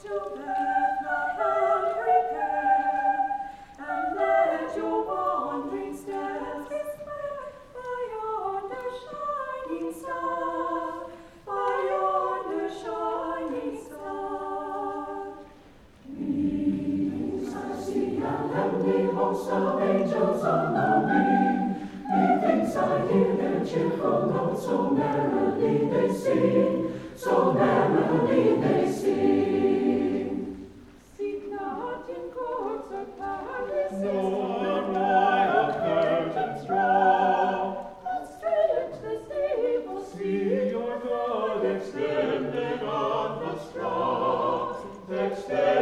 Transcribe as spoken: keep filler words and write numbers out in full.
hosts of angels on the wing. Methinks I hear their cheerful notes, so merrily they sing, so merrily they sing. Seek not in courts or palaces, nor wild curtains draw, but straight the stable see your God extended on the straw, extended